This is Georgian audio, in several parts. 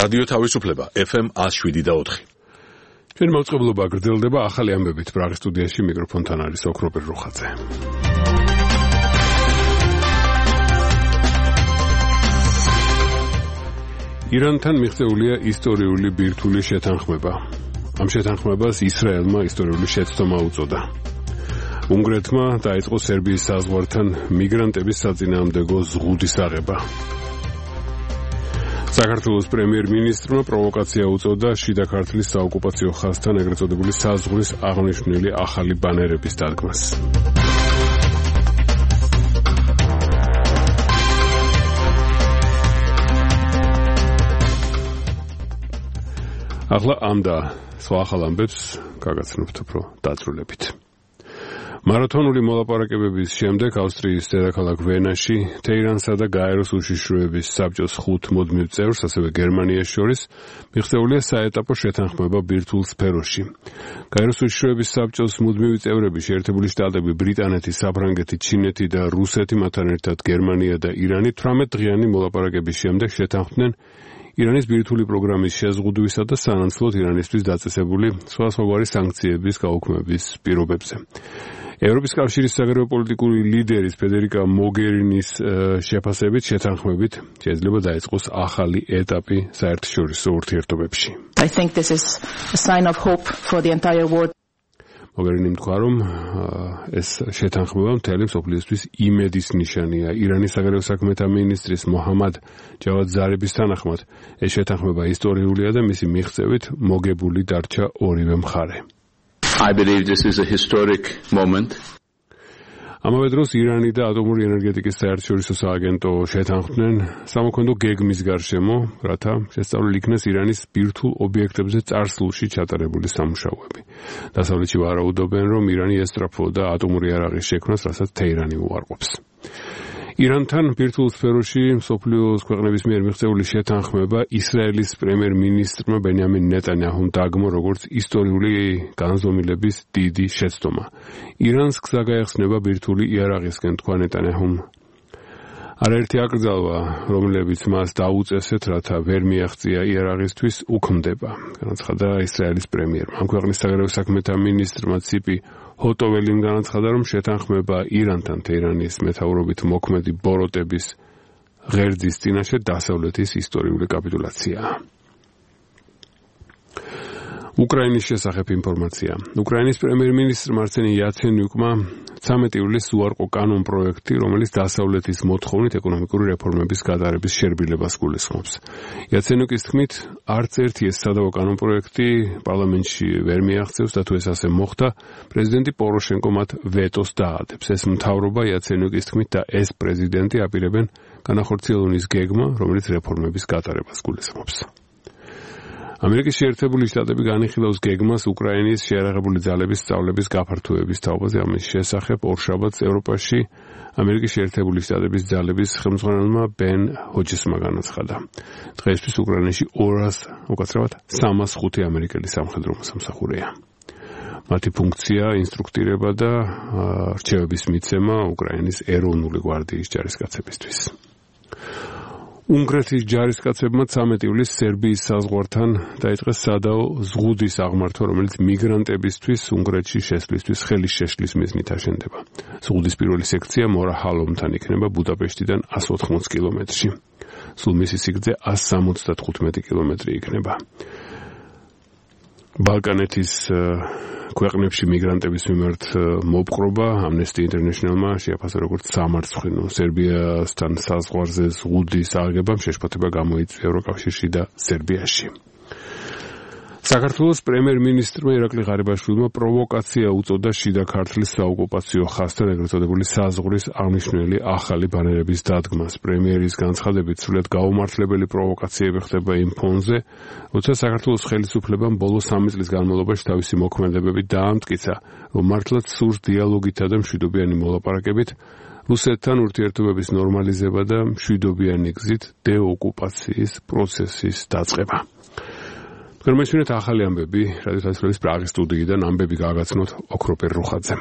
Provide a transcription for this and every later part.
რადიო თავისუფლება FM 107.4. ჩვენ მოწყობილობა გრძელდება ახალი ამბებით პრაღის სტუდიაში მიკროფონთან არის ოქროპერ რუხაძე. ირანთან მიღწეულია ისტორიული ბირთვული შეთანხმება. ამ შეთანხმებას ისრაელმა ისტორიული შეცდომა უწოდა. უნგრეთმა დაიწყო სერბიის საზღვართან მიგრანტების საწინააღმდეგო ზღუდის აღება. საქართველოს პრემიერ-მინისტრმა პროვოკაცია უწოდა შიდა ქართლის საოკუპაციო ხაზთან ეგრეთ წოდებული საზღვრის აღნიშნული ახალი ბანერების დადგმას. ახლა ამ და სხვა ახალ ამბებს გაგაცნობთ უფრო დაწვრილებით. მარათონული მოლაპარაკებების შემდეგ ავსტრიის დედაქალაქ ვენაში თეირანსა და გაეროს უშიშროების საბჭოს 5 მუდმივ წევრს, ასევე გერმანიას შორის მიღწეულია საეტაპო შეთანხმება ბირთვულ სფეროში. გაეროს უშიშროების საბჭოს მუდმივი წევრები შეერთებული შტატები, ბრიტანეთი, საფრანგეთი, ჩინეთი და რუსეთი, მათთან ერთად გერმანია და ირანი 18 დღიანი მოლაპარაკების შემდეგ შეთანხმდნენ ირანის ბირთვული პროგრამის შეზღუდვისა და სანაცვლოდ ირანისთვის დაწესებული სხვადასხვაგვარი სანქციების გაუქმების პირობებზე. ევროპის კავშირის საგარეო პოლიტიკური ლიდერის ფედერიკა მოგერინის შეფასებით შეთანხმებით შეიძლება დაიწყოს ახალი ეტაპი საერთაშორისო ურთიერთობებში. I think this is a sign of hope for the entire world. მოგერინი თქვა, რომ ეს შეთანხმება მთელი მსოფლიოსთვის იმედის ნიშანია. ირანის საგარეო საქმეთა მინისტრის მოჰამად ჯავად ზარიბის თანახმად, ეს შეთანხმება ისტორიულია და მისი მიღწევით მოგებული დარჩა ორივე მხარე. I believe this is a historic moment. ამავე დროს ირანი და ატომური ენერგეტიკის საერთაშორისო სააგენტო შეთანხმდნენ სამოქმედო გეგმის გარშემო, რათა შესწავლილი იქნეს ირანის ბირთვულ ობიექტებზე წარსულში ჩატარებული სამუშაოები. დასავლეთში ვარაუდობენ, რომ ირანი ესწრაფვოდა ატომური იარაღის შექმნას, რასაც თეირანი უარყოფს. ირანთან ბირთვულ სფეროში მსოფლიოს ქვეყნების მიერ მიღწეული შეთანხმება ისრაელის პრემიერ-მინისტრმა ბენიამინ ნეტანიაჰუმ დაგმო როგორც ისტორიული განზომილების დიდი შეცდომა. ირანს გზა გაეხსნება ბირთვული იარაღისკენ, თქვა ნეტანიაჰუმ. არაერთი აკრძალვა, რომლებიც მას დაუწესეთ, რათა ვერ მიაღწია იარაღისთვის, უქმდება, განაცხადა ისრაელის პრემიერმა. ამ ქვეყნის საგარეო საქმეთა მინისტრმა ციპი ჰოტოველიმ განაცხადა, რომ შეთანხმება ირანთან თეირანის მეთაურობით მოქმედი ბოროტების ღერძის წინაშე დასავლეთის ისტორიული კაპიტულაციაა. უკრაინის შესახებ ინფორმაცია. უკრაინის პრემიერ-მინისტრმა არსენი იაცენიუკმა 13 ივლისს უარყო კანონპროექტი, რომელიც დასავლეთის მოთხოვნით ეკონომიკური რეფორმების გადარების შერბილებას გულისხმობს. იაცენიუკის თქმით, არც ერთი ეს სადავო კანონპროექტი პარლამენტში ვერ მიაღწევს და თუ ეს ასე მოხდა, პრეზიდენტი პოროშენკო მათ ვეტოს დაადებს. ეს მთავრობა იაცენიუკის თქმით და ეს პრეზიდენტი აპირებენ განახორციელოს გეგმა, რომელიც რეფორმების გატარებას გულისხმობს. ამერიკის შეერთებული შტატები განიხილავს გეგმას უკრაინის შეიარაღებული ძალების სწავლების გაფართოების თაობაზე. ამის შესახებ ორშაბათს ევროპაში ამერიკის შეერთებული შტატების ძალების ხელმძღვანელმა ბენ ჰოჯესმა განაცხადა. დღეისთვის უკრაინაში 305 ამერიკელი სამხედრო მოსამსახურეა. მათი ფუნქცია ინსტრუქტირება და რჩევების მიცემა უკრაინის ეროვნული გვარდიის ჯარისკაცებისთვის. უნგრეთის ჯარისკაცებმა 13 ივლისს სერბიის საზღვართან დაიწყეს სადაო ზღუდის აღმართვა, რომელიც მიგრანტებისთვის უნგრეთში შესვლისთვის ხელის შეშლის მიზნით აშენდება. ზღუდის პირველი სექცია მორაჰალომთან იქნება ბუდაპეშტიდან 180 კილომეტრში. სულ მისი სიგრძე 175 კილომეტრი იქნება. ბალკანეთის ქვეყნებში მიგრანტების მიმართ მოპყრობა Amnesty International-მა შეაფასა როგორც სამარცხვინო. სერბიასთან საზღვარზე ზღუდის აღებამ შეშფოთება გამოიწვია ევროკავშირში და სერბიაში. საქართველოს პრემიერ-მინისტრმა ირაკლი ღარიბაშვილმა პროვოკაცია უწოდა შიდა ქართლის საოკუპაციო ხაზთან ეგრეთ წოდებული საზღვრის აღნიშნული ახალი ბანერების დადგმას. პრემიერის განცხადებით სრულიად გაუმართლებელი პროვოკაციები ხდება იმ ფონზე, როცა საქართველოს ხელისუფლებამ ბოლო 3 წლის განმავლობაში თავისი მოქმედებები დაამტკიცა, რომ მართლაც სურს დიალოგითა და მშვიდობიანი მოლაპარაკებით რუსეთთან ურთიერთობების ნორმალიზება და მშვიდობიანი გზით დეოკუპაციის პროცესის დაწყება. გერმანიაში ახალი ამბები რადიო თავისუფლების პრაღის სტუდიიდან ამბები გაგაცნოთ ოქროპერ რუხაძემ.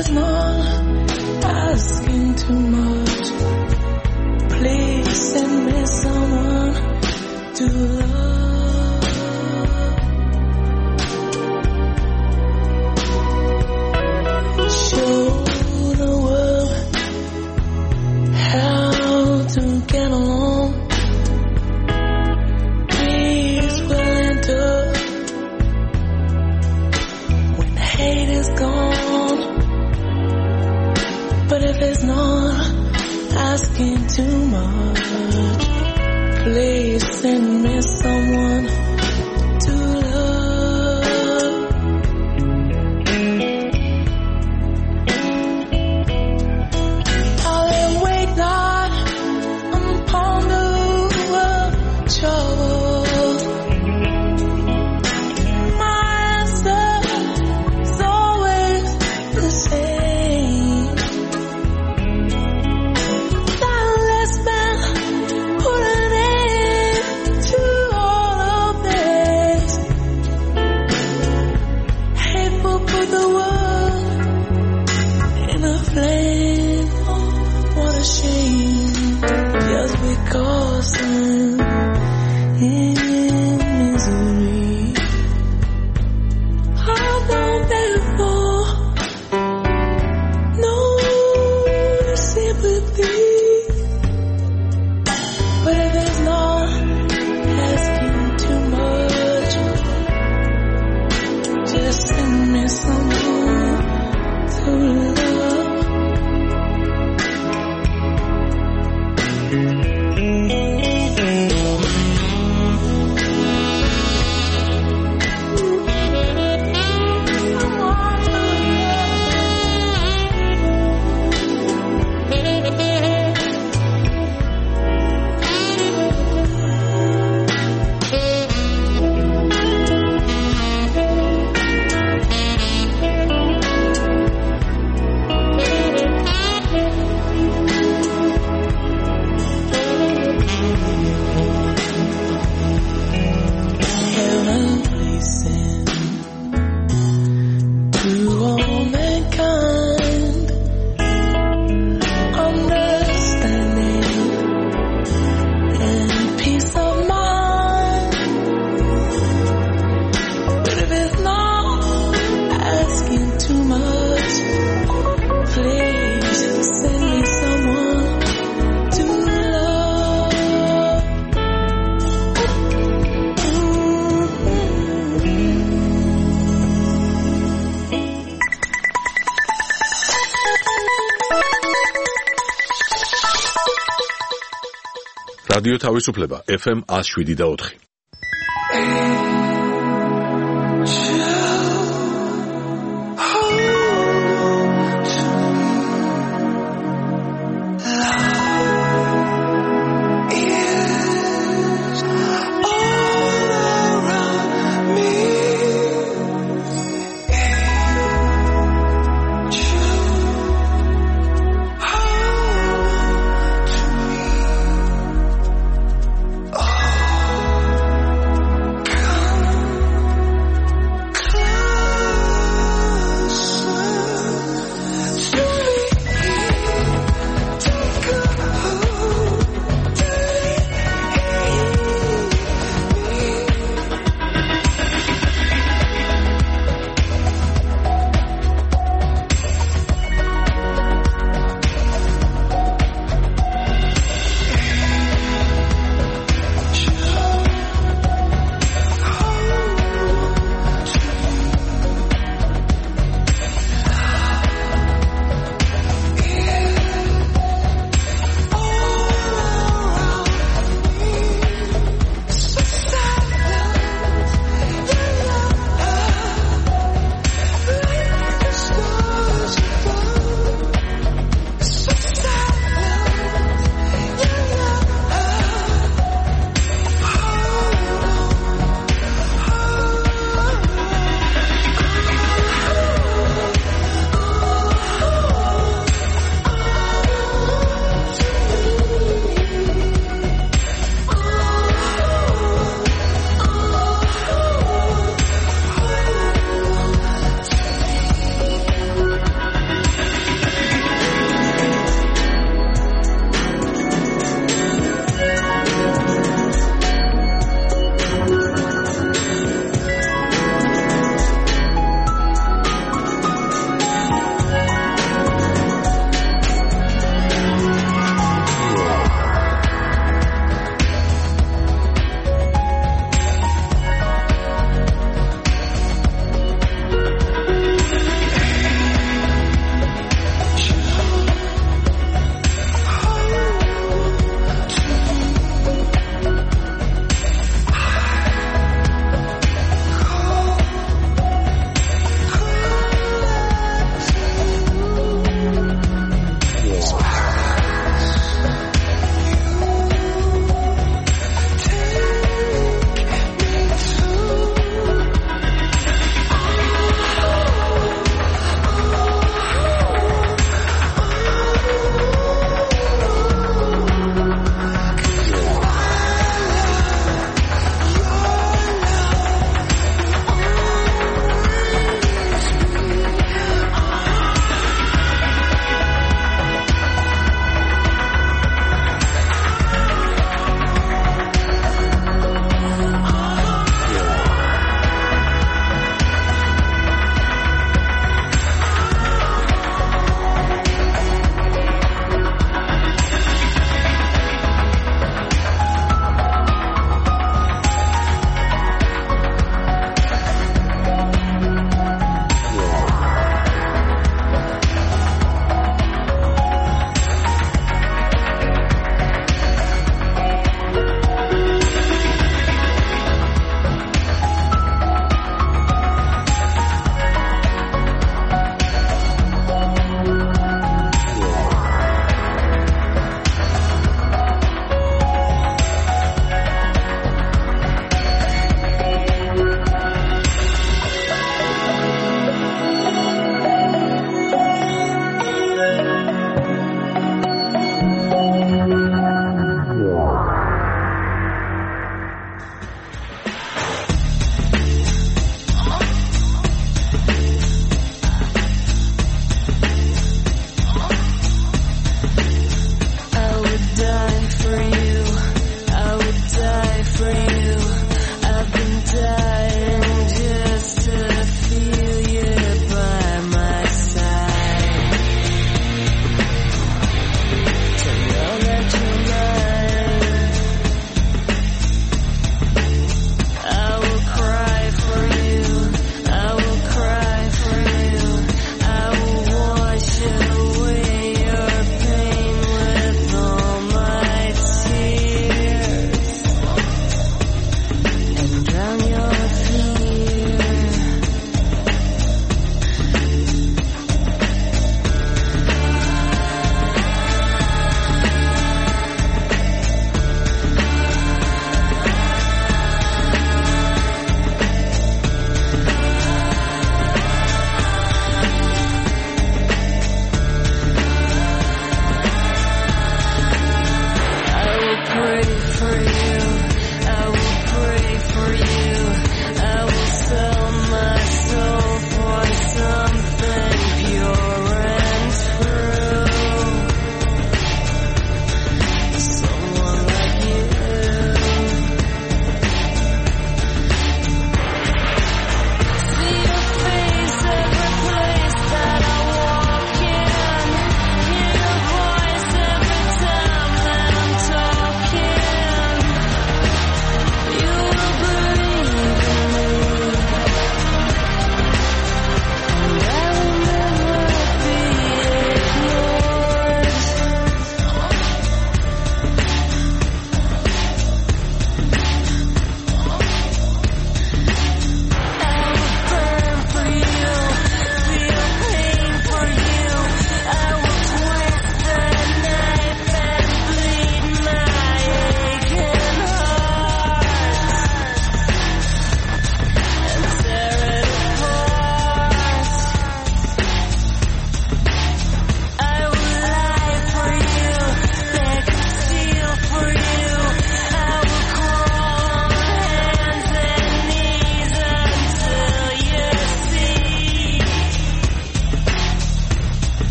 it's not asking too much, please send me someone to love. Show the world how to get along. Peace will enter when hate is gone. But if it's not asking too much, please send me someone to love. I'll then wait night and ponder over troubles. My answer is always the same. That last man put an end to all of this. Hateful put the world in a flame. Oh, what a shame. Just because I'm in misery, I don't therefore no sympathy. But if it's not asking too much, just send me someone to love. Heaven listen to all mankind, understanding and peace of mind. But if it's not asking too much, please send me someone to love. რადიო თავისუფლება FM 107.4. Oh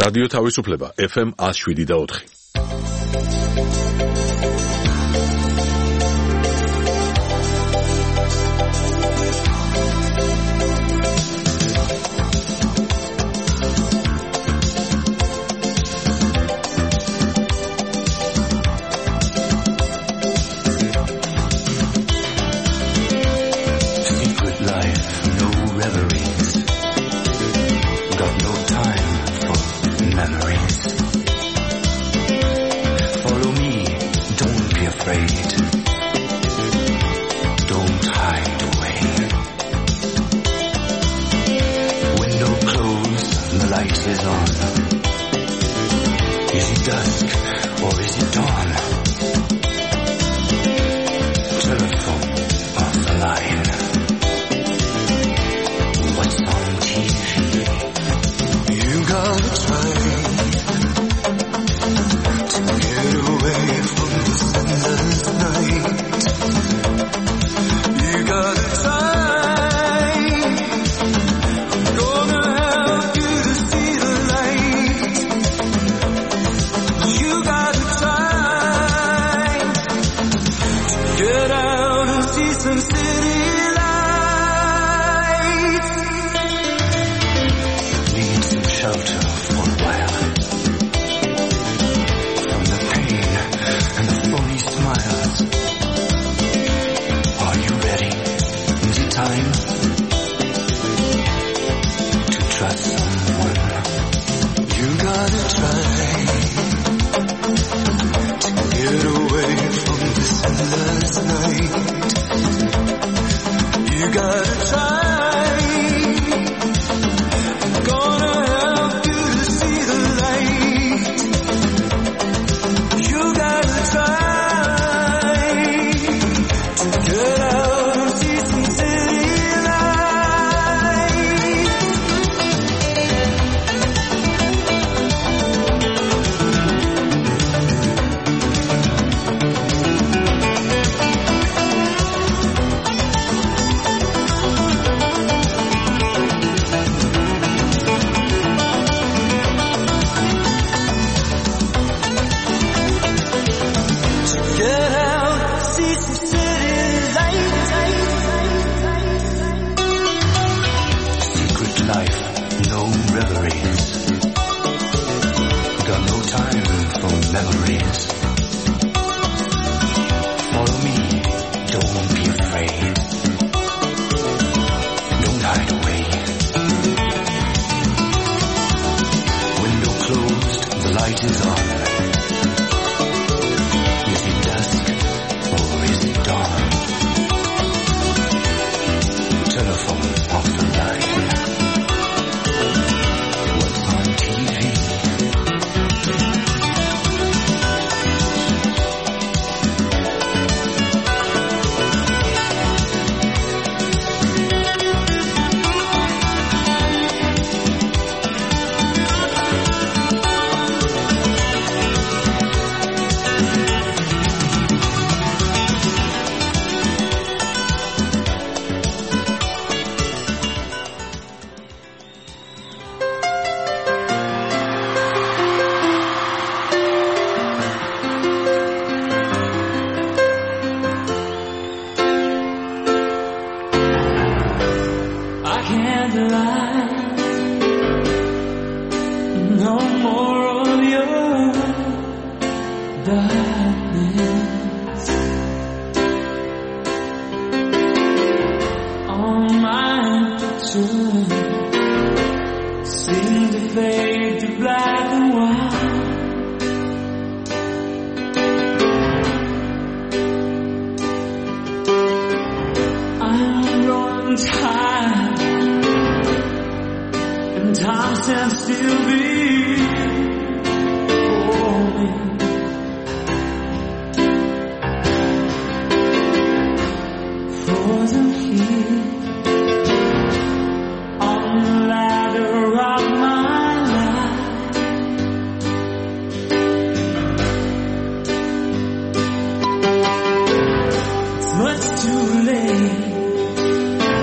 რადიო თავისუფლება FM 107.4.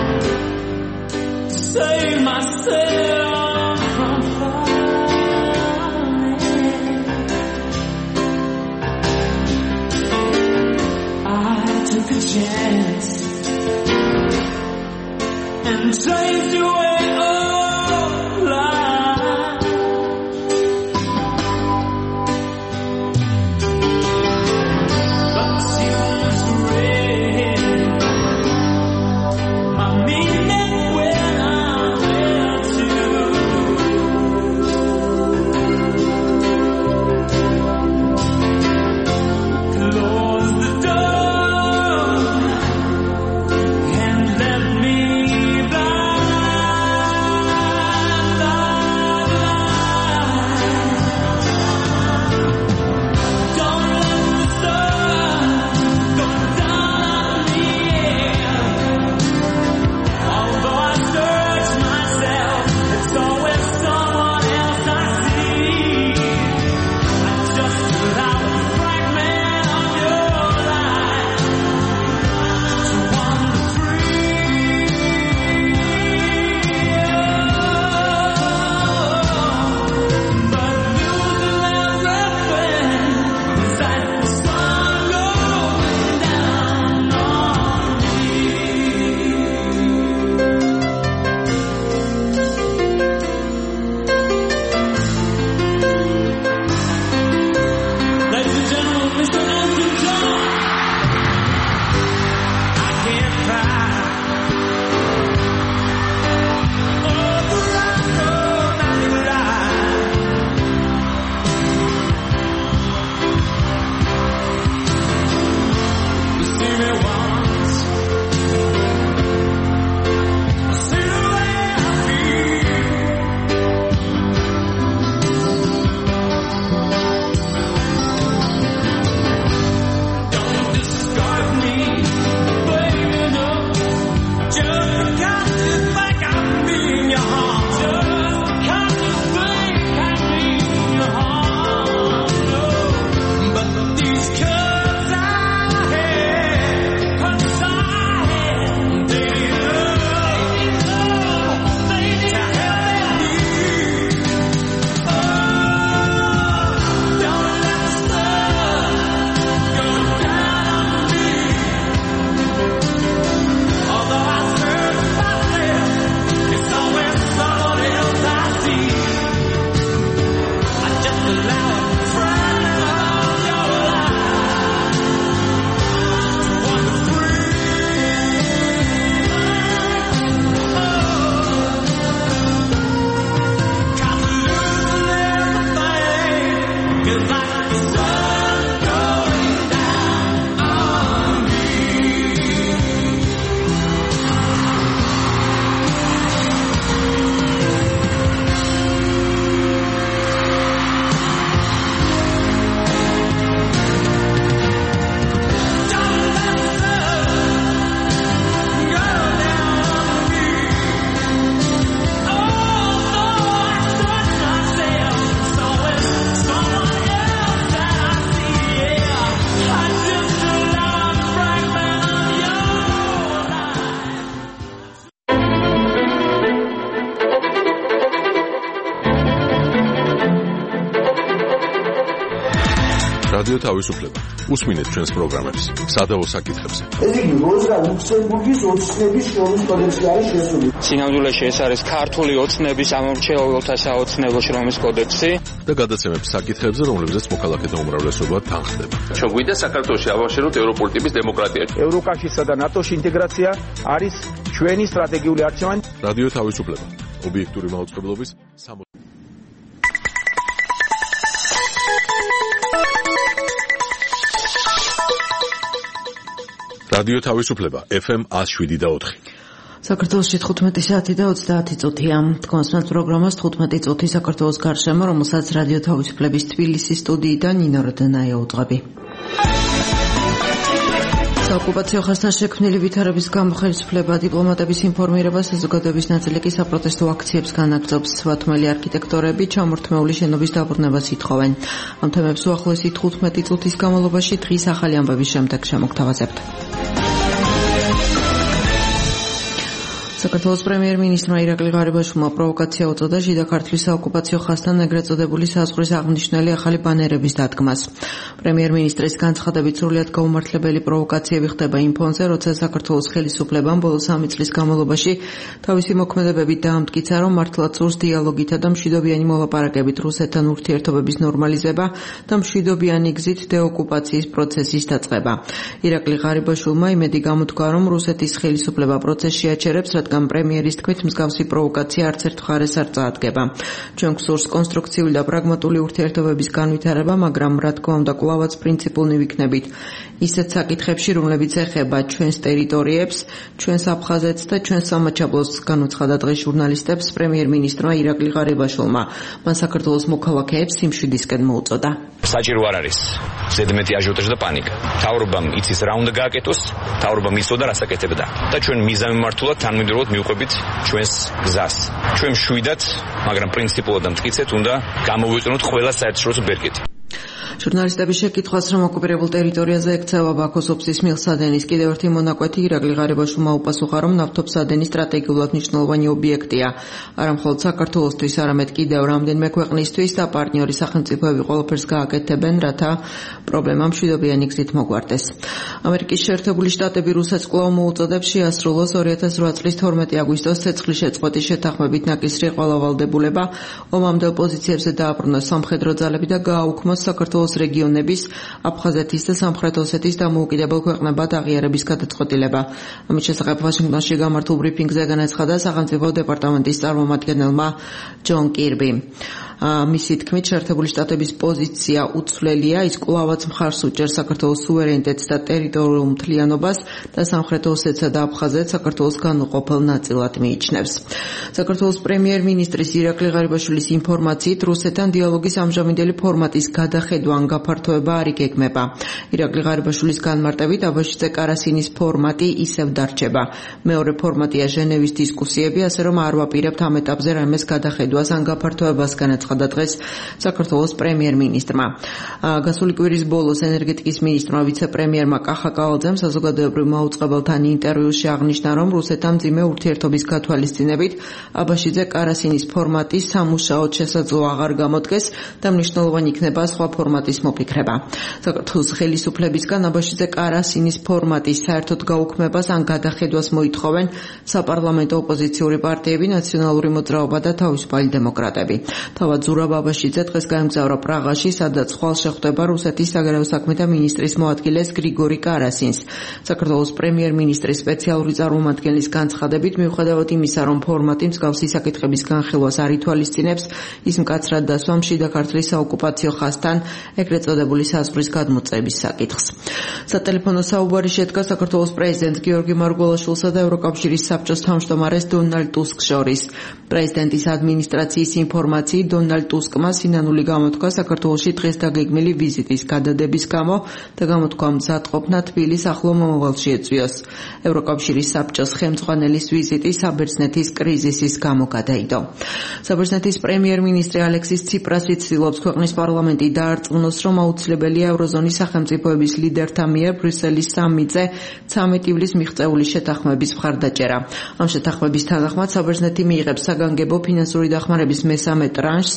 Save myself from fire. რადიო თავისუფლება. უსმინეთ ჩვენს პროგრამებს. სადაო საკითხებზე. ესე იგი, როზა ლუქსემბურგის ოცნების შრომის კოდექსი არის შესული. სინამდვილეში ეს არის ქართული ოცნების სამომრჩეველთა საოცნებო შრომის კოდექსი და გადაცემებს საკითხებზე, რომლებზეც მოქალაქეთა უმრავლესობა თანხდება. ჩვენ გვინდა საქართველოში ავაშენოთ ევროპული ტიპის დემოკრატია. ევროკავშირსა და ნატოში ინტეგრაცია არის ჩვენი სტრატეგიული არჩევანი. რადიო თავისუფლება. ობიექტური მაუწყებლობის რადიო თავისუფლება FM 107.4. საქართველოში 15 საათი და 30 წუთია. თქვენს პროგრამას 15 წუთი საქართველოს გარშემო, რომელსაც რადიო თავისუფლების თბილისის სტუდიიდან ნინო როდენაია უძღვები. საოკუპაციო ხაზთან შექმნილი ვითარების გამო ხელისუფლება დიპლომატების ინფორმირება საზოგადოების ნაწილი კი საპროტესტო აქციებს განაგრძობს. სვათმელი არქიტექტორები ჩამორთმეული შენობის დაბრუნებას ითხოვენ. ამ თემებს უახლოესი 15 წუთის განმავლობაში დღის ახალი ამბების შემდეგ შემოგთავაზებთ. საქართველოს პრემიერ-მინისტრმა ირაკლი ღარიბაშვილმა პროვოკაცია უწოდა შიდა ქართლის საოკუპაციო ხაზთან ეგრეთ წოდებული საზღვრის აღნიშნული ახალი ბანერების დადგმას. პრემიერ-მინისტრის განცხადებით სრულიად გაუმართლებელი პროვოკაციები ხდება იმ ფონზე, როცა საქართველოს ხელისუფლებამ ბოლო 3 წლის განმავლობაში თავისი მოქმედებებით დაამტკიცა, რომ მართლაც სურს დიალოგითა და მშვიდობიანი მოლაპარაკებით რუსეთთან ურთიერთობების ნორმალიზება და მშვიდობიანი გზით დეოკუპაციის პროცესის დაწყება. ირაკლი ღარიბაშვილმა იმედი გამოთქვა, რომ რუსეთის ხელისუფლება პროცესში აჩერებს, რადგან პრემიერის თქმით მსგავსი პროვოკაცია არც ერთ მხარეს არ წაადგება. ჩვენ გვსურს კონსტრუქციული და პრაგმატული ურთიერთობების განვითარება, მაგრამ რა თქმა უნდა კვლავაც პრინციპულნი ვიქნებით ისეთ საკითხებში, რომლებიც ეხება ჩვენს ტერიტორიებს, ჩვენს აფხაზეთს და ჩვენს სამაჩაბლოს, განუცხადა დღეს ჟურნალისტებს პრემიერ-მინისტრმა ირაკლი ღარიბაშვილმა. მან საქართველოს მოქალაქეებს სიმშვიდისკენ მოუწოდა. საჭირო არ არის ზედმეტი აჟიოტაჟი და პანიკა. მთავრობამ იცის რა უნდა გააკეთოს, მთავრობამ იცოდა რას აკეთებდა და ჩვენ მიზანმიმართულად თანმიმდევრულად მივყვებით ჩვენს გზას. ჩვენ მშვიდად, მაგრამ პრინციპულად და მტკიცედ უნდა გამოვიყენოთ ყველა საერთაშორისო ბერკეტი. ჟურნალისტების შეკითხვას, რომ ოკუპირებულ ტერიტორიაზე ექცევა ბაქოს ოფისის მილსადენის კიდევ ერთი მონაკვეთი, ირაკლი ღარიბაშვილმა უპასუხა, რომ ნავთობსადენი სტრატეგიულად მნიშვნელოვანი ობიექტია. არა მხოლოდ საქართველოსთვის, არამედ კიდევ რამდენიმე ქვეყნისთვის და პარტნიორი სახელმწიფოები ყველაფერს გააკეთებენ, რათა პრობლემა მშვიდობიანი გზით მოგვარდეს. ამერიკის შეერთებული შტატები რუსეთს კვლავ მოუწოდებს შეასრულოს 2008 წლის 12 აგვისტოს ცეცხლის შეწყვეტის შეთანხმებით ნაკისრი ყველა ვალდებულება, ომამდელ პოზიციებზე დააბრუნოს სამხედრო ძალები და გააუქმოს საქართველოს რეგიონების, აფხაზეთის და სამხრეთ ოსეთის დამოუკიდებელ ქვეყნებად აღიარების გადაწყვეტილება. ამის შესახებ ვაშინგტონში გამართულ ბრიფინგზე განაცხადა სახელმწიფო დეპარტამენტის წარმომადგენელმა ჯონ კირბი. მისი თქმით, შეერთებული შტატების პოზიცია უცვლელია, ის კვლავაც მხარს უჭერს საქართველოს სუვერენიტეტს და ტერიტორიულ მთლიანობას და სამხრეთ ოსეთსა და აფხაზეთს საქართველოს განუყოფელ ნაწილად მიიჩნევს. საქართველოს პრემიერ-მინისტრის ირაკლი ღარიბაშვილის ინფორმაციით, რუსეთთან დიალოგის ამჟამინდელი ფორმატის გადახედვა ან გაფართოება არ იგეგმება. ირაკლი ღარიბაშვილის განმარტებით, აბაშიძე კარასინის ფორმატი ისევ დარჩება. მეორე ფორმატია ჟენევის დისკუსიები, ასე რომ არ ვაპირებთ ამ ეტაპზე რამეს გადახედვას ან გაფართოებას, განაცხადა დღეს საქართველოს პრემიერ-მინისტრმა. გასული კვირის ბოლოს ენერგეტიკის მინისტრმა ვიცე-პრემიერმა კახა კავალძემ საზოგადოებრივ მაუწყებელთან ინტერვიუში აღნიშნა, რომ რუსეთთან მძიმე ურთიერთობის გათვალისწინებით აბაშიძე კარასინის ფორმატი სამუშაოდ შესაძლო აღარ გამოდგეს და მნიშვნელოვანი იქნება სხვა ფორმატის მოფიქრება. საქართველოს ხელისუფლებისგან აბაშიძე კარასინის ფორმატის საერთოდ გაუქმებას ან გადახედვას მოითხოვენ საპარლამენტო ოპოზიციური პარტიები, ნაციონალური მოძრაობა და თავისუფალი დემოკრატები. თავად ზურაბ აბაშიძე დღეს გაემგზავრა პრაღაში, სადაც ხვალ შეხვდება რუსეთის საგარეო საქმეთა მინისტრის მოადგილეს გრიგორი კარასინს. საქართველოს პრემიერ-მინისტრის სპეციალური წარმომადგენლის განცხადებით, მიუხედავად იმისა, რომ ფორმატი მსგავსი საკითხების განხილვას არ ითვალისწინებს, ის მკაცრად დასვა შიდა ქართლის საოკუპაციო ხაზთან ეგრეთ წოდებული საზღვრის გადმოწების საკითხს. სატელეფონო საუბარი შედგა საქართველოს პრეზიდენტ გიორგი მარგველაშვილსა და ევროკავშირის საბჭოს თავმჯდომარეს დონალდ ტუსკს შორის. პრეზიდენტის ადმინისტრაციის ინფორმაციით, დონალდ ტუსკმა სინანული გამოთქვა საქართველოში დღეს დაგეგმილი ვიზიტის გადადების გამო და გამოთქვა მზადყოფნა თბილის ახლო მომავალში ეწვიოს. ევროკავშირის საბჭოს ხელმძღვანელის ვიზიტი საბერძნეთის კრიზისის გამო გადაიდო. საბერძნეთის პრემიერ-მინისტრი ალექსის ციპრასი ცდილობს ქვეყნის პარლამენტი დაარწმუნოს, რომ აუცილებელია ევროზონის სახელმწიფოების ლიდერთა მიერ ბრიუსელის სამიტზე 13 ივლისს მიღწეული შეთანხმების მხარდაჭერა. ამ შეთანხმების თანახმად საბერძნეთი მიიღებს საგანგებო ფინანსური დახმარების მესამე ტრანშს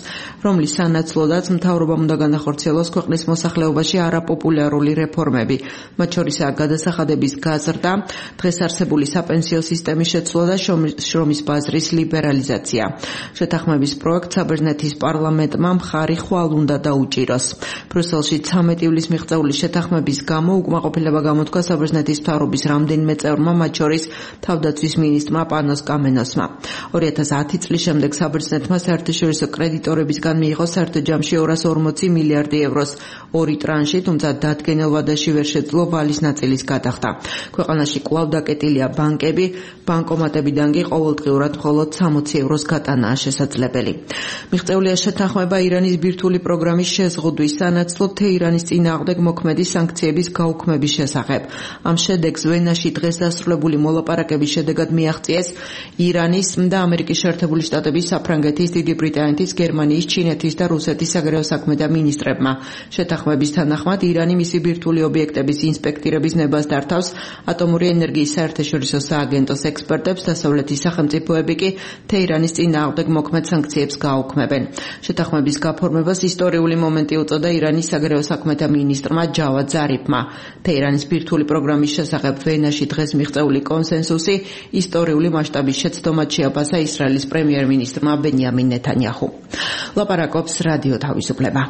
რომლის სანაცვლოდაც მთავრობამ უნდა განახორციელოს ქვეყნის მოსახლეობაში არაპოპულარული რეფორმები, მათ შორისაა გადასახადების გაზრდა, დღეს არსებული საპენსიო სისტემის შეცვლა და შრომის ბაზრის ლიბერალიზაცია. შეთანხმების პროექტს საბერძნეთის პარლამენტმა მხარი ხვალ უნდა დაუჭიროს. ბრიუსელში 13 ივლისს მიღწეული შეთანხმების გამო უკმაყოფილება გამოთქვა საბერძნეთის მთავრობის რამდენიმე წევრმა, მათ შორის თავდაცვის მინისტრმა პანოს კამენოსმა. 2010 წლის შემდეგ საბერძნეთმა საერთაშორისო კრედიტორებისგან მიიღო საერთო ჯამში 240 მილიარდი ევროს ორი ტრანში, თუმცა დადგენილ ვადაში ვერ შეძლო ვალის ნაწილის გადახდა. ქვეყანაში კვლავ დაკეტილია ბანკები, ბანკომატებიდან კი ყოველდღიურად მხოლოდ 60 ევროს გატანაა შესაძლებელი. მიღწეულია შეთანხმება ირანის ბირთვული პროგრამის შეზღუდვის სანაცვლოდ თეირანის წინააღმდეგ მოქმედი სანქციების გაუქმების შესახებ. ამ შედეგს ვენაში დღეს დასრულებული მოლაპარაკების შედეგად მიაღწიეს ირანის და ამერიკის შეერთებული შტატების, საფრანგეთის, დიდი ბრიტანეთის, გერმანიის, ჩინეთის და რუსეთის საგარეო საქმეთა მინისტრებმა. შეთანხმების თანახმად ირანი მისი ბირთვული ობიექტების ინსპექტირების ნებას დართავს, ატომური ენერგიის საერთაშორისო სააგენტოს ექსპერტებს, დასავლეთის სახელმწიფოები კი თეირანის წინააღმდეგ მოქმედ სანქციებს გააუქმებენ. შეთანხმების გაფორმებას ისტორიული მომენტი უწოდა ირანის საგარეო საქმეთა მინისტრმა ჯავად ზარიფმა. თეირანის ბირთვული პროგრამის შესახებ ვენაში დღეს მიღწეული კონსენსუსი ისტორიული მასშტაბის შეცდომად შეაფასა ისრაელის პრემიერ-მინისტრმა ბენიამინ ნეთანიაჰუ. ლაპარაკობს რადიო თავისუფლება.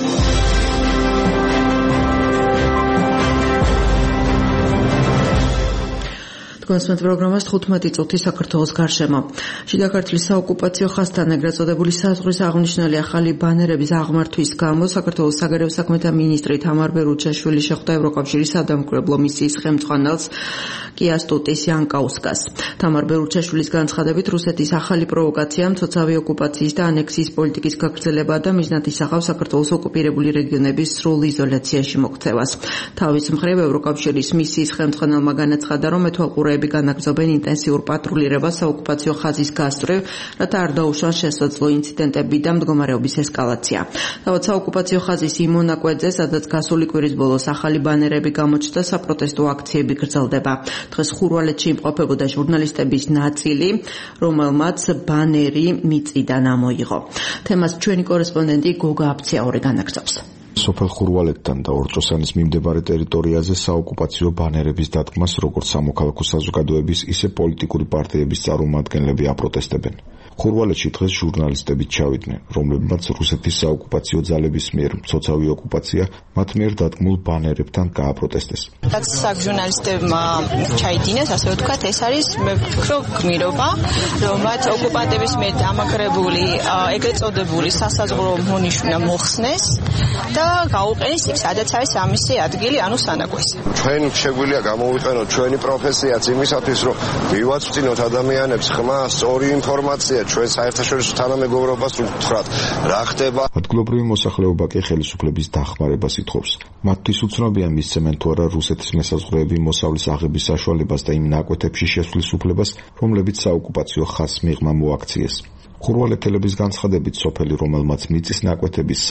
კონსმეთ პროგრამას 15 წუთი საქართველოს გარშემო. შიდა ქართლის საოკუპაციო ხაზთან ეგრეთ წოდებული საზღვრის აღნიშნული ახალი ბანერების აღმართვის გამო საქართველოს საგარეო საქმეთა მინისტრი თამარ ბერუჩაშვილი შეხვდა ევროკავშირის სადამკვირვებლო მისიის ხელმძღვანელს კიასტუტის იანკაუსკას. თამარ ბერუჩაშვილის განცხადებით რუსეთის ახალი პროვოკაცია მცოცავი ოკუპაციის და ანექსიის პოლიტიკის გაგრძელება და მიზნად ისახავს საქართველოს ოკუპირებული რეგიონების სრულ იზოლაციაში მოქცევას. თავის მხრივ ევროკავშირის მისიის ხელმძღვანელმა განაცხადა, რომ მეთვალყურეები განაგრძობენ ინტენსიურ პატრულირებას საოკუპაციო ხაზის გასწვრივ, რათა არ დაუშვან შესაძლო ინციდენტები და მდგომარეობის ესკალაცია. თავად საოკუპაციო ხაზის იმ მონაკვეთზე, სადაც გასული კვირის ბოლოს ახალი ბანერები გამოჩნდა, საპროტესტო აქციები გრძელდება. დღეს ხურვალეთში იმყოფებოდა ჟურნალისტების ნაწილი, რომელმაც ბანერი მიწიდან ამოიღო. თემას ჩვენი კორესპონდენტი გოგა აფციაური განაგრძობს. სოფელ ხურვალეთთან და ორჭოსანის მიმდებარე ტერიტორიაზე საოკუპაციო ბანერების დადგმას როგორც სამოქალაქო საზოგადოების, ისე პოლიტიკური პარტიების წარმომადგენლები აპროტესტებენ. ხურვალეთში დღეს ჟურნალისტები ჩავიდნენ, რომლებმაც რუსეთის საოკუპაციო ძალების მიერ მცოცავი ოკუპაცია მათ მიერ დადგმულ ბანერებთან გააპროტესტეს. რაც ჟურნალისტებმა ჩაიდინეს, ასე ვთქვათ, ეს არის მე ვფიქრობ გმირობა, რომ მათ ოკუპანტების მიერ დამაგრებული, ეგრეთ წოდებული სასაზღვრო მონიშნა მოხსნეს და გაუყენეს იქ, სადაც არის ამისი ადგილი, ანუ სანაგვესი. ჩვენ შეგვიძლია გამოვიყენოთ ჩვენი პროფესიაც იმისათვის, რომ მივაწვდინოთ ადამიანებს ხმა, სწორი ინფორმაცია, ჩვენ საერთაშორისო თანამეგობრობას ვთხრათ, რა ხდება. ადგილობრივი მოსახლეობა კი ხელისუფლების დახმარებას ითხოვს. მათთვის უცნობია მისცემენ თუ არა რუსეთის მესაზღვრეები მოსავლის აღების საშუალებას და იმ ნაკვეთებში შესვლის უფლებას, რომლებიც საოკუპაციო ხაზს მიღმა მოაქციეს. ხურვალეთელების განცხადებით, სოფელი, რომელმაც მიწის ნაკვეთების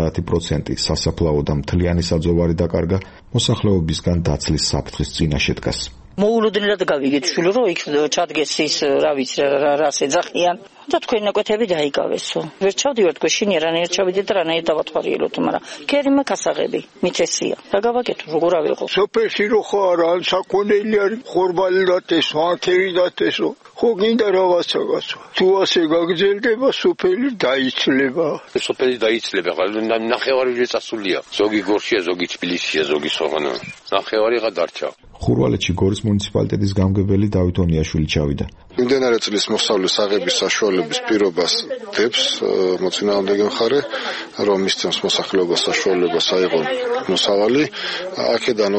70% სასაფლაო და მთლიანი საძოვარი დაკარგა, მოსახლეობისგან დაცლის საფრთხის წინაშე დგას. მოულოდნელად გავიგეთ შვილო, რომ იქ ჩადგეს ის, რა ვიცი, რას ეძახიან და თქვენი ნაკვეთები დაიკავესო. ვერ ჩავდივართ გვეშინია, რანაირად ჩავიდეთ და რანაირად დავათვალიეროთ, მაგრამ კერიმე კასაღები, მიწესია. რა გავაკეთო, როგორ ავიღო? სოფელში რო ხარ, ან საქონელი არის, ხორბალი დათესო, ანთერი დათესო. ხო გინდა რაღაცა. თუ ასე გაგრძელდება, სოფელი დაიცლება. სოფელი დაიცლება, ნახევარი წასულია. ზოგი გორშია, ზოგი თბილისშია, ზოგი სოღანა. ნახევარიღა დარჩა. ხურვალეთში გორის მუნიციპალიტეტის გამგებელი დავით ონიაშვილი ჩავიდა. მიმდინარე წლის მოსავლის აღების საშუალების პირობას დებს მოწინააღმდეგე მხარე, რომ მისცემს მოსახლეობას საშუალებას აიღონ მოსავალი. აქედან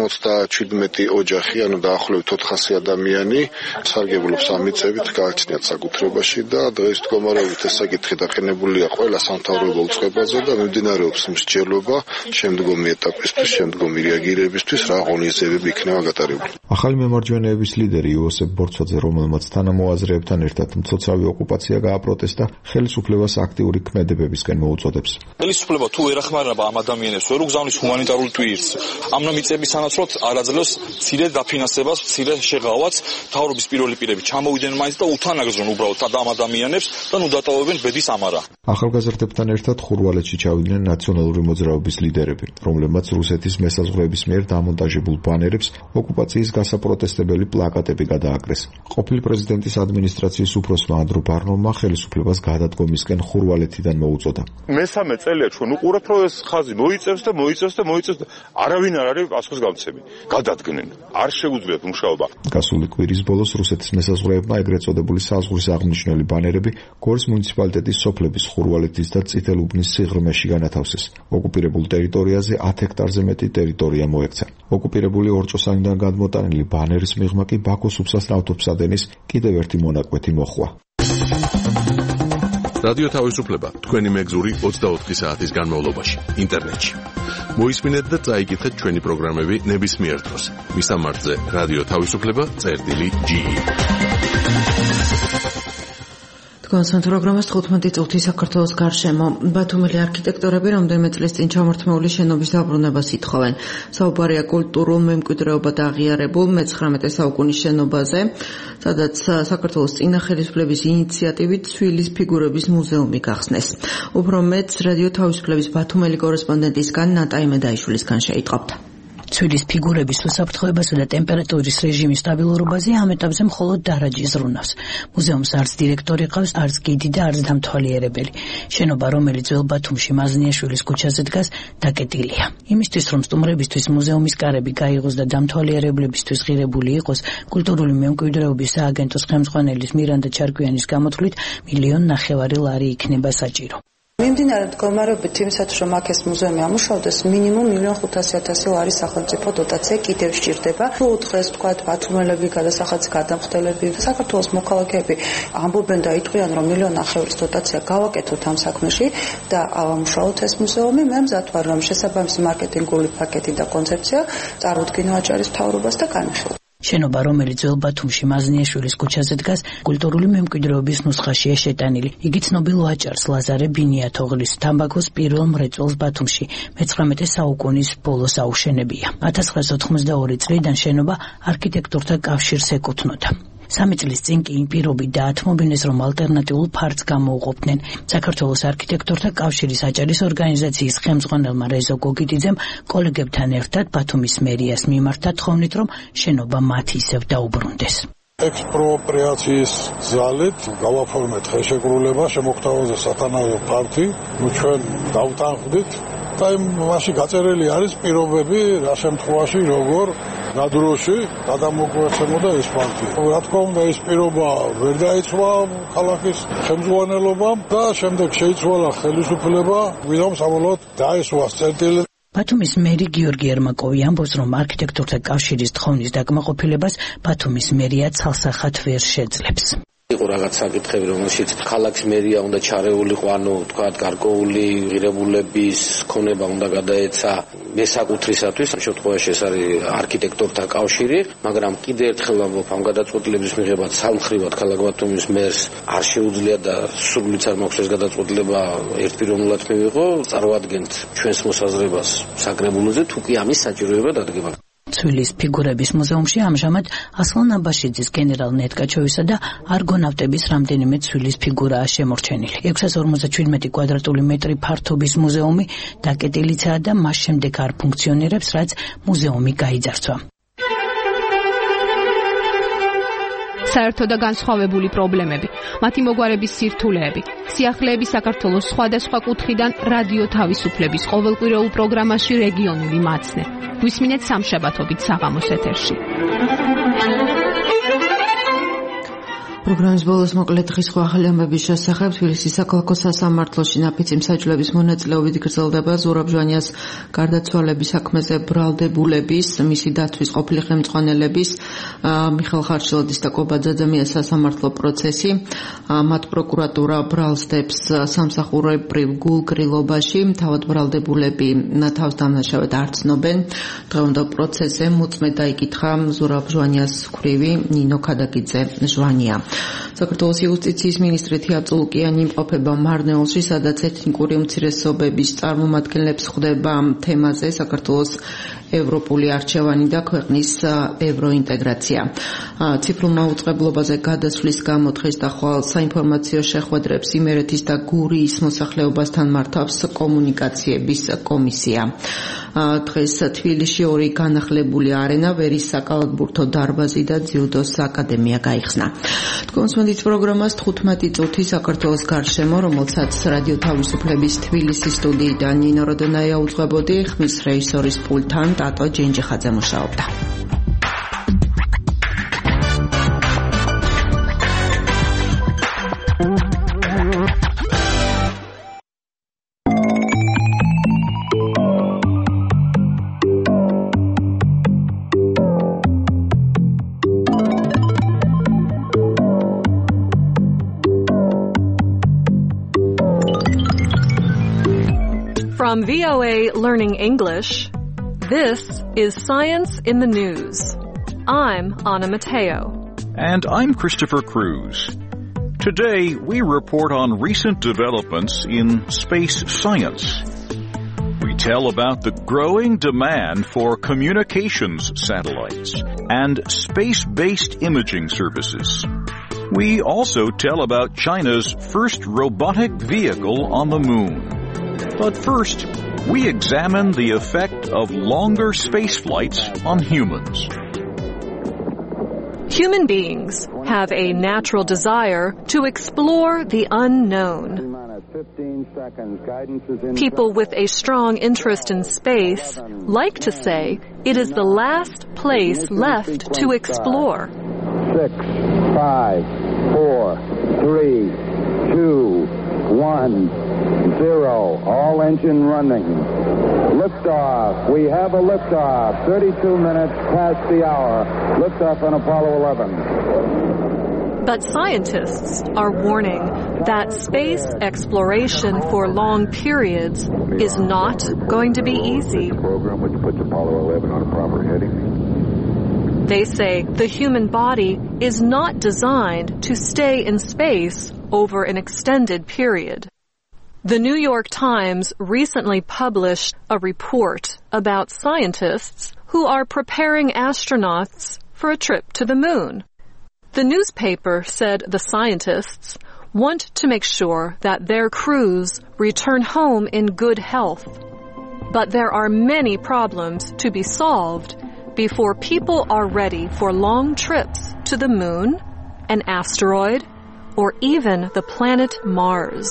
97 ოჯახი, ანუ დაახლოებით 400 ადამიანი სარგებლობს ამ მიწებით, გააჩნიათ საკუთრებაში და დღეს მდგომარეობით ეს საკითხი დაყენებულია ყველა სამთავრობო უწყებაზე და მიმდინარეობს მსჯელობა შემდგომი ეტაპისთვის, შემდგომი რეაგირებისთვის, რა ღონისძიებები იქნება იქნება გატარებული. ახალი მემარჯვენეების ლიდერი იოსებ ბორცვაძე, რომელმაც თანამოაზრეებთან ერთად მცოცავი ოკუპაცია გააპროტესტა, ხელისუფლებას აქტიური ქმედებებისკენ მოუწოდებს. ხელისუფლება თუ ვერ ახმარება ამ ადამიანებს, ვერ უგზავნის ჰუმანიტარულ ტვირთს, ამ მიწების სანაცვლოდ არაძლევს მცირე დაფინანსებას, მცირე შეღავაც, მთავრობის პირველი პირები ჩამოვიდნენ მაინც და უთანაგზონ უბრალოდ ამ ადამიანებს და ნუ დატოვებენ ბედის ამარა. ახალგაზრდებთან ერთად ხურვალეთში ჩავიდნენ ნაციონალური მოძრაობის ლიდერები, რომლებმაც რუსეთის მესაზღვრეების მიერ დამონტაჟებულ ბანერებს ოკუპაციის გასაპროტესტებელი პლაკატები გადააკრეს. ყოფილი პრეზიდენტის ადმინისტრაციის უფროსმა ანდრო ბარნოვმა ხელისუფლებას გადადგომისკენ ხურვალეთიდან მოუწოდა. მესამე წელია ჩვენ უყურებთ, რომ ეს ხაზი მოიწევს და არავინ არ არის პასუხის გამცემი. გადადგნენ. არ შეუძლიათ მუშაობა. გასული კვირის ბოლოს რუსეთის მესაზღვრეებმა ეგრეთ წოდებული საზღვრის აღნიშნული ბანერები გორის მუნიციპალიტეტის სოფლების ხურვალეთის და წითელუბნის სიღრმეში განათავსეს. ოკუპირებულ ტერიტორიაზე 10 ჰექტარზე მეტი ტერიტორია მოექცა. ოკუპირებული ორჭოსანიდან გადმოტანილი ბანერის მიღმა კი ბაქოს უსასწრაფობსადენის კიდევ ერთი მონაკვეთი მოხვა. რადიო თავისუფლება თქვენი მეგზური 24 საათის განმავლობაში ინტერნეტში. მოისმინეთ და წაიკითხეთ ჩვენი პროგრამები ნებისმიერ დროს. მისამართზე რადიო თავისუფლება.ge. კონსერტ პროგრამას 15 წუთი საქართველოს გარშემო. ბათუმელი არქიტექტორები რამდენიმე წლის წინ ჩამორთმეული შენობის დაბრუნებას ითხოვენ. საუბარია კულტურულ მემკვიდრეობად აღიარებულ მე-19 საუკუნის შენობაზე, სადაც საქართველოს წინა ხელისუფლების ინიციატივით ცვილის ფიგურების მუზეუმი გახსნეს. უფრო მეტს რადიო თავისუფლების ბათუმელი კორესპონდენტისგან ნატაი მედაიშვილისგან შეიტყობთ. ცვილის ფიგურების უსაფრთხოებასა და ტემპერატურის რეჟიმის სტაბილურობაზე ამ ეტაპზე მხოლოდ დარაჯი ზრუნავს. მუზეუმს არც დირექტორი ყავს, არც გიდი და არც დამთვალიერებელი. შენობა, რომელიც ძველ ბათუმში მაზნიაშვილის ქუჩაზე დგას, დაკეტილია. იმისთვის, რომ სტუმრებისთვის მუზეუმის კარები გაიღოს და დამთვალიერებლებისთვის ღირებული იყოს, კულტურული მემკვიდრეობის სააგენტოს ხელმძღვანელის მირანდა ჩარკვიანის გამოთვლით 1,5 მილიონი ლარი იქნება საჭირო. მიმდინარე მდგომარეობით იმისათვის, რომ აქ ეს მუზეუმი ამუშავდეს, მინიმუმ 1,500,000 ლარის სახელმწიფო დოტაცია კიდევ სჭირდება. თუ დღეს თქვათ ბათუმელები, გადასახადის გადამხდელები, საქართველოს მოქალაქეები ამბობენ და იტყვიან, რომ 1,5 მილიონი დოტაცია გავაკეთოთ ამ საქმეში და ავამუშავოთ ეს მუზეუმი, მე მზად ვარ, რომ შესაბამისი მარკეტინგული პაკეტი და კონცეფცია წარუდგინო აჭარის მთავრობას და განვიხილოთ. შენობა, რომელიც ძველ ბათუმში მაზნიაშვილის ქუჩაზე დგას, კულტურული მემკვიდრეობის ნუსხაშია შეტანილი. იგი ცნობილ ვაჭარს ლაზარე ბინიათოღლის თამბაქოს პირველ მრეწველს ბათუმში მე-19 საუკუნის ბოლოს აუშენებია. 1982 წლიდან შენობა არქიტექტორთა კავშირს ეკუთვნოდა. 3 წლის წინ კი იმ პირობით დაათმობინეს, რომ ალტერნატიულ ფარდს გამოუყოფდნენ. საქართველოს არქიტექტორთა კავშირის აჭარის ორგანიზაციის ხელმძღვანელმა რეზო გოგიტიძემ კოლეგებთან ერთად ბათუმის მერიას მიმართა თხოვნით, რომ შენობა მათ ისევ დაუბრუნდეს. ექსპროპრიაციის ძალით გავაფორმეთ ხელშეკრულება, შემოგთავაზა სათანადო ფარდი, ჩვენ დავტანხმდით და მასში გაწერილი არის პირობები, რა შემთხვევაში როგორ ნადროში გადამოგვეცემოდა ეს ფარდი. რა თქმა უნდა, ეს პირობა ვერ დაიცვა ქალაქის ხელმძღვანელობამ და შემდეგ შეიცვალა ხელისუფლება, ვინმე საბოლოოდ დაესვა წერტილი. ბათუმის მერი გიორგი ერმაკოვი ამბობს, რომ არქიტექტორთა კავშირის თხოვნით დაკმაყოფილებას ბათუმის მერია ცალსახად ვერ შეძლებს. იყო რაღაც საკითხები, რომელშიც ქალაქის მერია უნდა ჩარეულიყო, ანუ თქვა გარკვეული ღირებულების ქონება უნდა გადაეცა მესაკუთრისათვის, ამ შემთხვევაში ეს არის არქიტექტორთა კავშირი, მაგრამ კიდევ ერთხელ ვამბობ, ამ გადაწყვეტილების მიღება სამხრივად ქალაქ ბათუმის მერს არ შეუძლია და სრულიც არ მაქვს ეს გადაწყვეტილება ერთპიროვნულად მივიღო, წარმოადგენთ ჩვენს მოსაზრებას საკრებულოზე, თუ კი ამის საჭიროება დადგება. ცვილის ფიგურების მუზეუმში ამჟამად ასლან აბაშიძის გენერალ ნეტკაჩოვისა და არგონავტების რამდენიმე ცვილის ფიგურაა შემორჩენილი. 657 კვადრატული მეტრი ფართობის მუზეუმი დაკეტილიცაა და მას შემდეგ არ ფუნქციონირებს, რაც მუზეუმი გაიძარცვა. საერთო და განსხვავებული პრობლემები, მათი მოგვარების სირთულეები, სიახლეები საქართველოს სხვადასხვა კუთხიდან რადიო თავისუფლების ყოველკვირეულ პროგრამაში რეგიონული მაცნე. გვისმინეთ სამშაბათობით საღამოს ეთერში. პროგრამის ბოლოს მოკლედ დღის ახალი ამბების შესახებ თბილისის საქალაქო სასამართლოში ნაფიცი მსაჯულების მონაწილეობით გრძელდება ზურაბ ჟვანიას გარდაცვალების საქმეზე ბრალდებულების, მისი დაცვის ყოფილი ხელმძღვანელების მიხეილ ხარშილაძის და კობა ძაძამიანის სასამართლო პროცესი. მათ პროკურატურა ბრალსდებს სამსახურებრივ გულგრილობაში, თავად ბრალდებულები თავს დამნაშავედ არ ცნობენ. დღევანდელ პროცესზე მოწმედ დაიკითხა ზურაბ ჟვანიას ქვრივი ნინო ქადაგიძე ჟვანია. საქართველოს იუსტიციის მინისტრი თეატრო ლუკიანი იმყოფება მარნეულში, სადაც ეთნიკური უმცირესობების წარმომადგენლებს ხვდება თემაზე საქართველოს ევროპული არჩევანი და ქვეყნის ევროინტეგრაცია. ციფრულ მაუწყებლობაზე გადასვლის გამო დღეს და ხვალ საინფორმაციო შეხვედრებს იმერეთის და გურიის მოსახლეობასთან მართავს კომუნიკაციების კომისია. დღეს თბილისში ორი განახლებული არენა, ვერის საკალათბურთო დარბაზი და ძიუდოს აკადემია გაიხსნა. თქვენ სმენთ პროგრამას 15 წუთი საქართველოს გარშემო, რომელსაც რადიო თავისუფლების თბილისის სტუდიიდან ნინო როდონაია უძღვებოდი, ხმის რეჟისორის პულტთან ტატო ჯენჯიხაძე მუშაობდა. From VOA Learning English, this is Science in the News. I'm Anna Mateo. And I'm Christopher Cruz. Today, we report on recent developments in space science. We tell about the growing demand for communications satellites and space-based imaging services. We also tell about China's first robotic vehicle on the moon. But first, we examine the effect of longer space flights on humans. Human beings have a natural desire to explore the unknown. People with a strong interest in space like to say it is the last place left to explore. 6, 5, 4, 3, 2, 1, 0. All engine running. Liftoff. We have a liftoff. 32 minutes past the hour. Liftoff on Apollo 11. But scientists are warning that space exploration for long periods is not going to be easy. Program which puts Apollo 11 on a proper heading. They say the human body is not designed to stay in space over an extended period. The New York Times recently published a report about scientists who are preparing astronauts for a trip to the moon. The newspaper said the scientists want to make sure that their crews return home in good health. But there are many problems to be solved before people are ready for long trips to the moon, an asteroid, or even the planet Mars.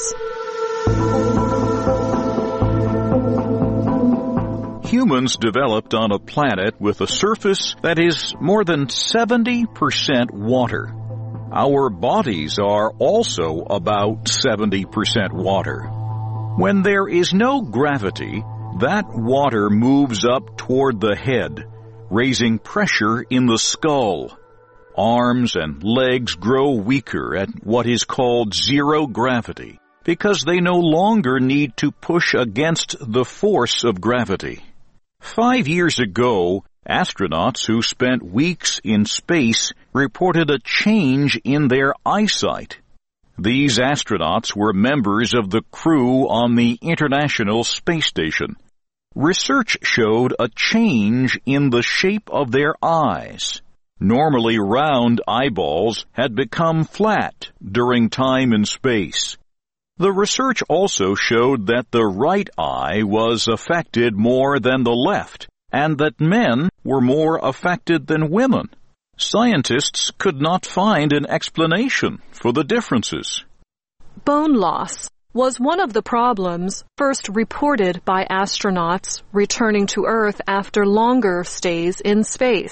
Humans developed on a planet with a surface that is more than 70% water. Our bodies are also about 70% water. When there is no gravity, that water moves up toward the head, raising pressure in the skull. Arms and legs grow weaker at what is called zero gravity, because they no longer need to push against the force of gravity. 5 years ago, astronauts who spent weeks in space reported a change in their eyesight. These astronauts were members of the crew on the International Space Station. Research showed a change in the shape of their eyes. Normally round eyeballs had become flat during time in space. The research also showed that the right eye was affected more than the left, and that men were more affected than women. Scientists could not find an explanation for the differences. Bone loss was one of the problems first reported by astronauts returning to Earth after longer stays in space.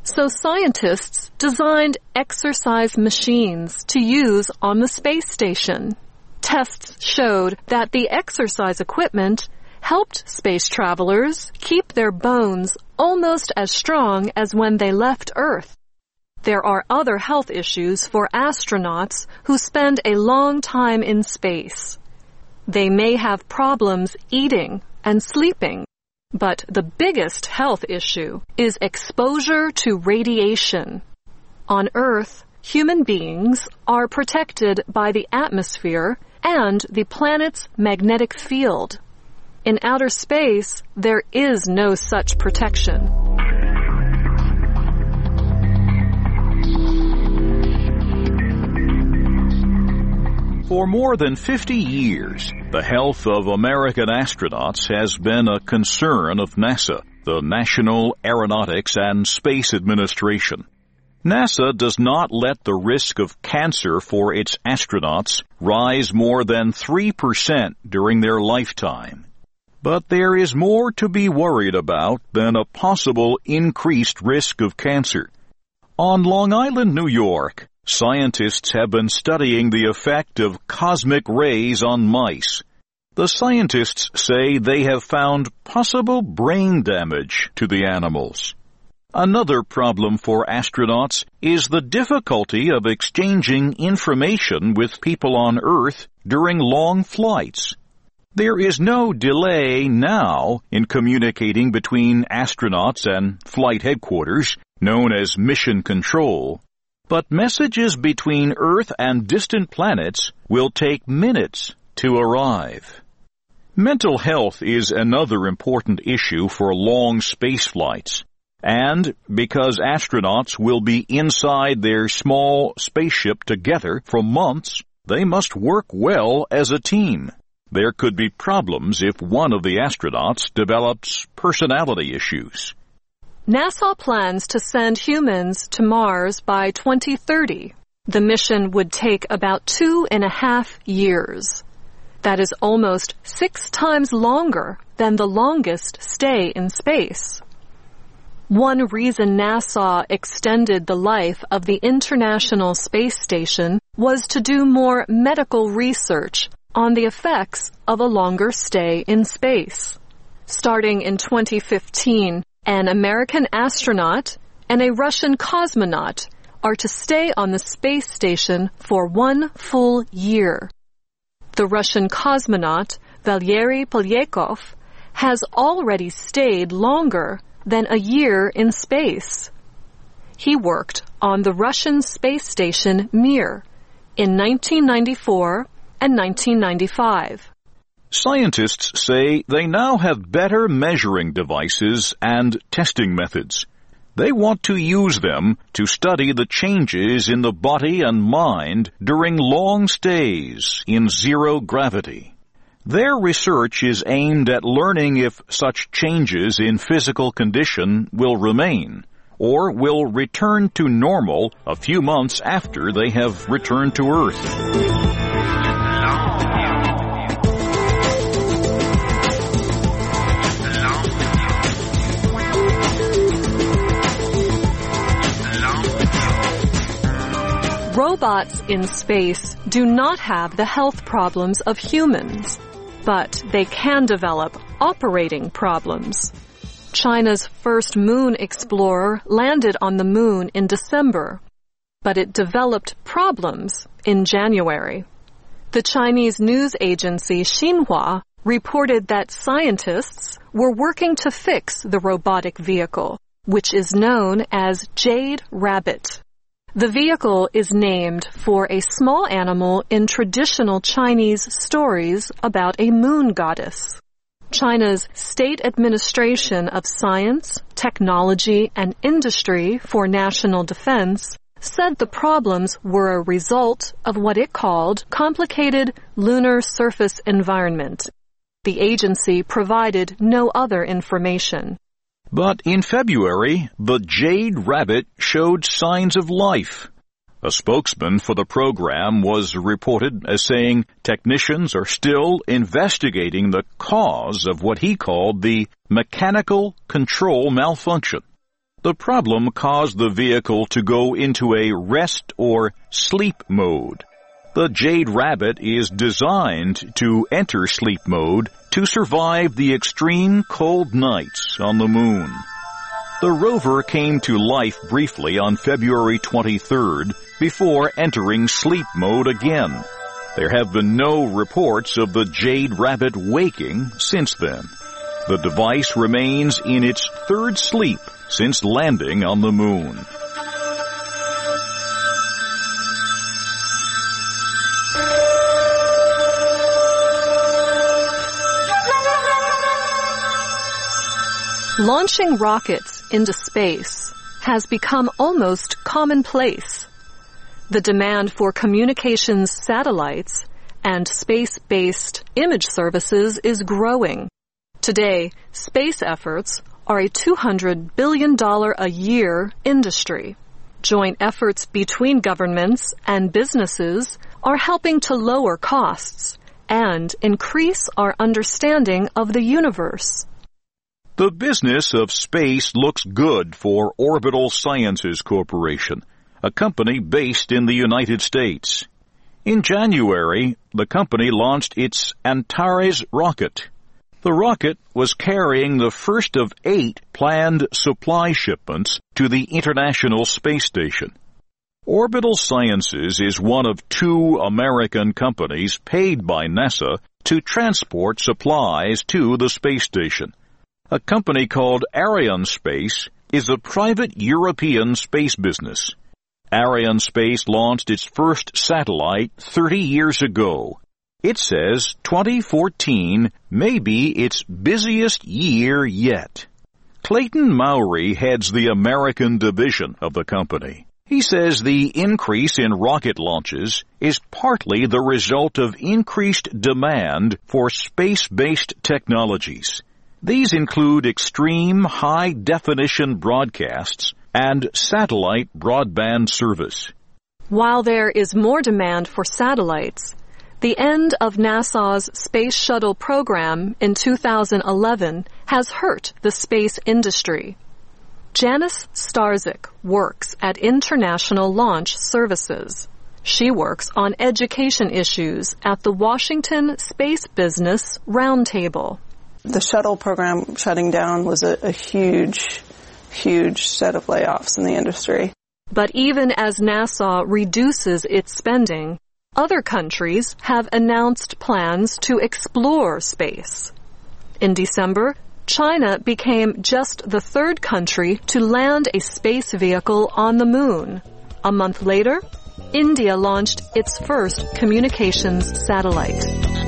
So scientists designed exercise machines to use on the space station. Tests showed that the exercise equipment helped space travelers keep their bones almost as strong as when they left Earth. There are other health issues for astronauts who spend a long time in space. They may have problems eating and sleeping, but the biggest health issue is exposure to radiation. On Earth, human beings are protected by the atmosphere and the planet's magnetic field. In outer space, there is no such protection. For more than 50 years, the health of American astronauts has been a concern of NASA, the National Aeronautics and Space Administration. NASA does not let the risk of cancer for its astronauts rise more than 3% during their lifetime. But there is more to be worried about than a possible increased risk of cancer. On Long Island, New York, scientists have been studying the effect of cosmic rays on mice. The scientists say they have found possible brain damage to the animals. Another problem for astronauts is the difficulty of exchanging information with people on Earth during long flights. There is no delay now in communicating between astronauts and flight headquarters, known as mission control. But messages between Earth and distant planets will take minutes to arrive. Mental health is another important issue for long space flights. And because astronauts will be inside their small spaceship together for months, they must work well as a team. There could be problems if one of the astronauts develops personality issues. NASA plans to send humans to Mars by 2030. The mission would take about 2.5 years. That is almost 6 times longer than the longest stay in space. One reason NASA extended the life of the International Space Station was to do more medical research on the effects of a longer stay in space. Starting in 2015, an American astronaut and a Russian cosmonaut are to stay on the space station for 1 full year. The Russian cosmonaut, Valery Polyakov, has already stayed longer than a year in space. He worked on the Russian space station Mir in 1994 and 1995. Scientists say they now have better measuring devices and testing methods. They want to use them to study the changes in the body and mind during long stays in zero gravity. Their research is aimed at learning if such changes in physical condition will remain or will return to normal a few months after they have returned to Earth. Robots in space do not have the health problems of humans, but they can develop operating problems. China's first moon explorer landed on the moon in December, but it developed problems in January. The Chinese news agency Xinhua reported that scientists were working to fix the robotic vehicle, which is known as Jade Rabbit. The vehicle is named for a small animal in traditional Chinese stories about a moon goddess. China's State Administration of Science, Technology, and Industry for National Defense said the problems were a result of what it called complicated lunar surface environment. The agency provided no other information. But in February, the Jade Rabbit showed signs of life. A spokesman for the program was reported as saying technicians are still investigating the cause of what he called the mechanical control malfunction. The problem caused the vehicle to go into a rest or sleep mode. The Jade Rabbit is designed to enter sleep mode to survive the extreme cold nights on the moon. The rover came to life briefly on February 23rd before entering sleep mode again. There have been no reports of the Jade Rabbit waking since then. The device remains in its third sleep since landing on the moon. Launching rockets into space has become almost commonplace. The demand for communications satellites and space-based image services is growing. Today, space efforts are a $200 billion a year industry. Joint efforts between governments and businesses are helping to lower costs and increase our understanding of the universe. The business of space looks good for Orbital Sciences Corporation, a company based in the United States. In January, the company launched its Antares rocket. The rocket was carrying the first of 8 planned supply shipments to the International Space Station. Orbital Sciences is one of 2 American companies paid by NASA to transport supplies to the space station. A company called Arianespace is a private European space business. Arianespace launched its first satellite 30 years ago. It says 2014 may be its busiest year yet. Clayton Mowry heads the American division of the company. He says the increase in rocket launches is partly the result of increased demand for space-based technologies. These include extreme high-definition broadcasts and satellite broadband service. While there is more demand for satellites, the end of NASA's Space Shuttle program in 2011 has hurt the space industry. Janice Starzyk works at International Launch Services. She works on education issues at the Washington Space Business Roundtable. The shuttle program shutting down was a huge set of layoffs in the industry. But even as NASA reduces its spending, other countries have announced plans to explore space. In December, China became just the 3rd country to land a space vehicle on the moon. A month later, India launched its first communications satellite.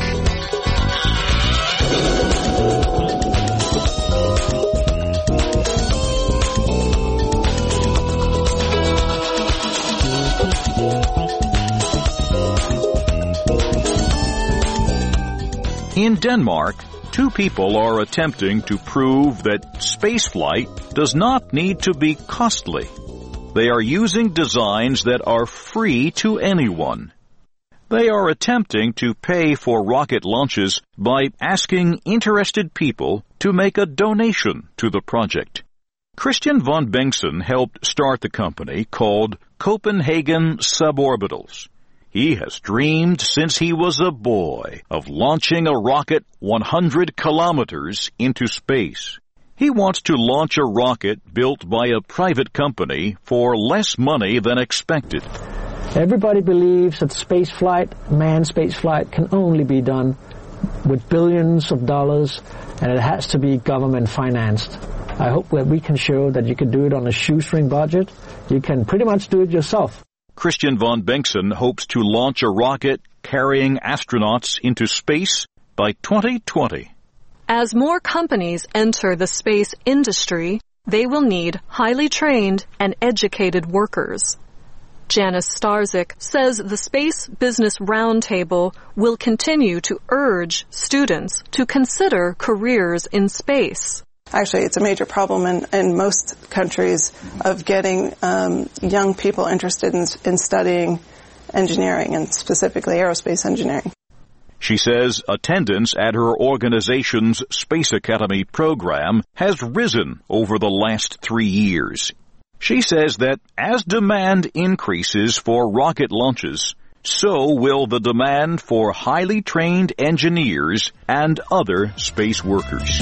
In Denmark, 2 people are attempting to prove that spaceflight does not need to be costly. They are using designs that are free to anyone. They are attempting to pay for rocket launches by asking interested people to make a donation to the project. Christian von Bengtson helped start the company called Copenhagen Suborbitals. He has dreamed since he was a boy of launching a rocket 100 kilometers into space. He wants to launch a rocket built by a private company for less money than expected. Everybody believes that manned spaceflight can only be done with billions of dollars, and it has to be government financed. I hope that we can show that you can do it on a shoestring budget. You can pretty much do it yourself. Christian von Bengtson hopes to launch a rocket carrying astronauts into space by 2020. As more companies enter the space industry, they will need highly trained and educated workers. Janice Starzyk says the Space Business Roundtable will continue to urge students to consider careers in space. Actually, it's a major problem in most countries of getting young people interested in studying engineering, and specifically aerospace engineering. She says attendance at her organization's Space Academy program has risen over the last 3 years. She says that as demand increases for rocket launches, so will the demand for highly trained engineers and other space workers.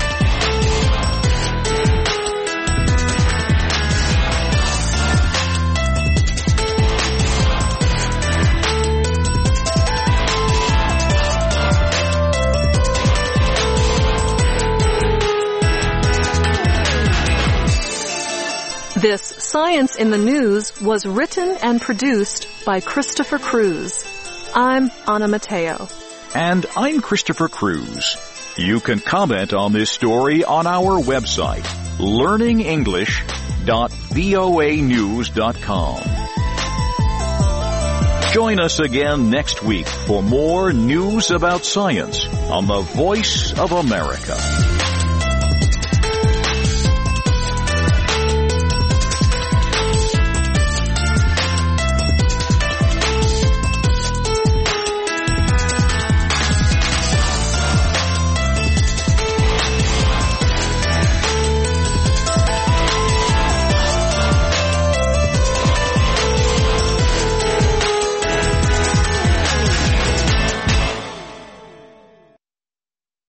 This Science in the News was written and produced by Christopher Cruz. I'm Anna Mateo. And I'm Christopher Cruz. You can comment on this story on our website, learningenglish.voanews.com. Join us again next week for more news about science on the Voice of America.